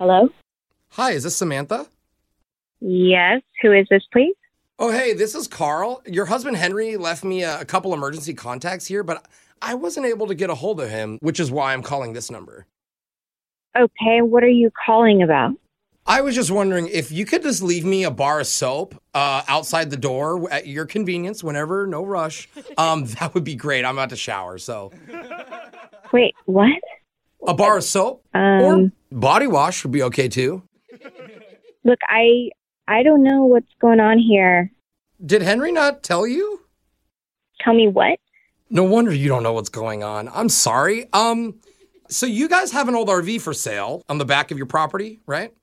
Hello? Hi, is this Samantha? Yes. Who is this, please? Oh, hey, this is Carl. Your husband Henry left me a couple emergency contacts here, but I wasn't able to get a hold of him, which is why I'm calling this number. Okay, what are you calling about? I was just wondering if you could just leave me a bar of soap outside the door at your convenience, whenever, no rush. That would be great. I'm about to shower, so. Wait, what? A bar of soap or body wash would be okay too. Look, I don't know what's going on here. Did Henry not tell you? Tell me what? No wonder you don't know what's going on. I'm sorry. So you guys have an old RV for sale on the back of your property, right?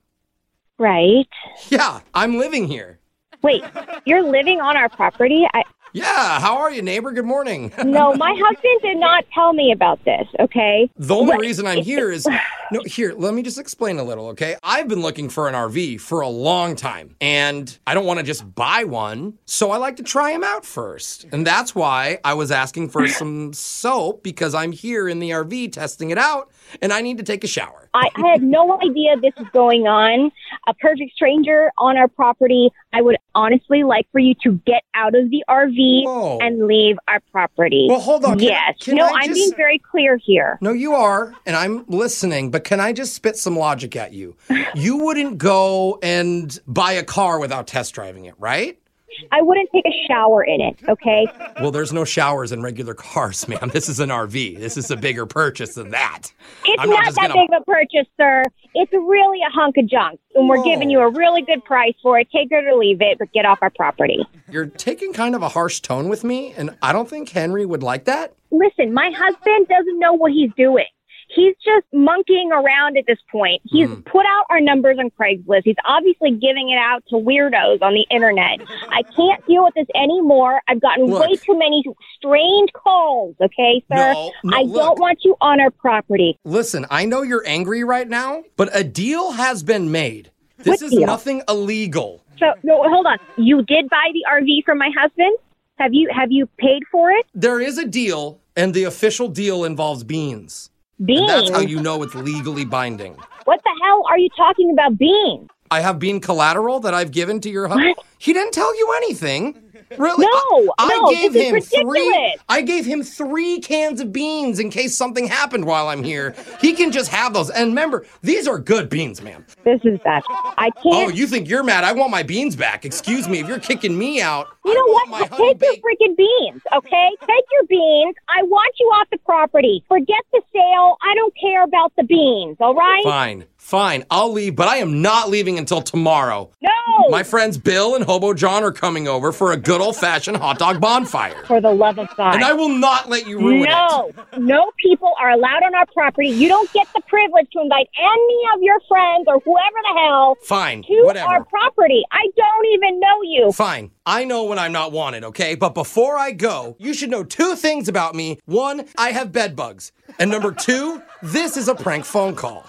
Right. Yeah, I'm living here. Wait, you're living on our property? Yeah, how are you, neighbor? Good morning. No, my husband did not tell me about this, okay? The only reason I'm here is, here, let me just explain a little, okay? I've been looking for an RV for a long time, and I don't want to just buy one, so I like to try them out first. And that's why I was asking for some soap, because I'm here in the RV testing it out, and I need to take a shower. I had no idea this was going on. A perfect stranger on our property. I would honestly like for you to get out of the RV and leave our property. Well, hold on. Yes. I'm being very clear here. No, you are, and I'm listening, but can I just spit some logic at you? You wouldn't go and buy a car without test driving it, right? I wouldn't take a shower in it, okay? Well, there's no showers in regular cars, ma'am. This is an RV. This is a bigger purchase than that. It's not that big of a purchase, sir. It's really a hunk of junk, and we're giving you a really good price for it. Take it or leave it, but get off our property. You're taking kind of a harsh tone with me, and I don't think Henry would like that. Listen, my husband doesn't know what he's doing. He's just monkeying around at this point. He's put out our numbers on Craigslist. He's obviously giving it out to weirdos on the internet. I can't deal with this anymore. I've gotten way too many strange calls, okay, sir? I don't want you on our property. Listen, I know you're angry right now, but a deal has been made. This is nothing illegal. So, no, hold on. You did buy the RV from my husband? Have you paid for it? There is a deal, and the official deal involves beans. Beans? And that's how you know it's legally binding. What the hell are you talking about beans? I have bean collateral that I've given to your husband. He didn't tell you anything. Really? No, this is ridiculous. I gave him 3 cans of beans in case something happened while I'm here. He can just have those. And remember, these are good beans, ma'am. This is bad. I can't. Oh, you think you're mad? I want my beans back. Excuse me, if you're kicking me out. You know what? Take your freaking beans, okay? Take your beans. I want you off the property. Forget the sale. I don't care about the beans, all right? Fine. I'll leave, but I am not leaving until tomorrow. No! My friends Bill and Hobo John are coming over for a good old-fashioned hot dog bonfire. For the love of God. And I will not let you ruin it. No people are allowed on our property. You don't get the privilege to invite any of your friends or whoever the hell to our property. I don't even know you. Fine. I know when I'm not wanted, okay? But before I go, you should know 2 things about me. 1, I have bed bugs. And number 2, this is a prank phone call.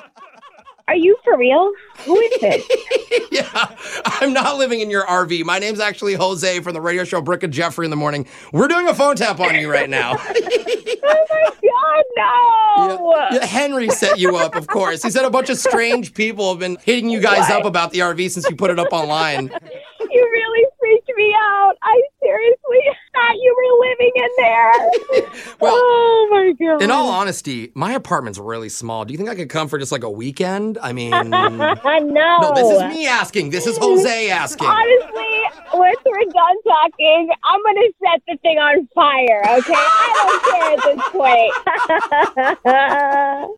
Are you for real? Who is this? Yeah, I'm not living in your RV. My name's actually Jose from the radio show Brooke and Jeffrey in the Morning. We're doing a phone tap on you right now. Oh my God, no! Yeah, Henry set you up, of course. He said a bunch of strange people have been hitting you guys up about the RV since you put it up online. You really freaked me out. I seriously thought you were living in there. Well, oh my God. In all honesty, my apartment's really small. Do you think I could come for just like a weekend? I mean, no, this is me asking. This is Jose asking. Honestly, once we're done talking, I'm going to set the thing on fire, okay? I don't care at this point.